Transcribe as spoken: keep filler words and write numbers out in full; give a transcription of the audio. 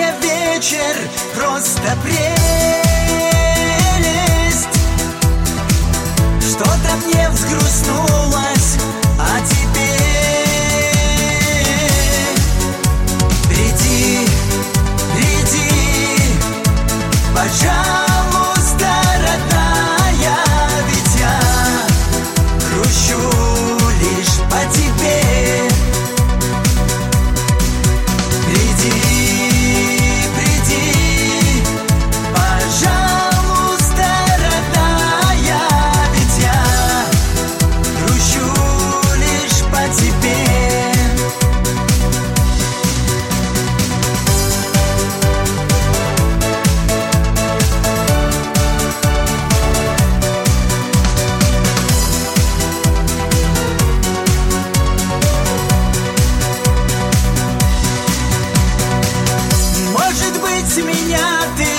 сегодня вечер просто прелесть. Что-то мне взгрустнулось, а теперь приди, приди, пожалуйста, родная, ведь я грущу лишь по тебе. Приди, приди, пожалуйста, родная, ведь я грущу лишь по тебе. Может быть, меня ты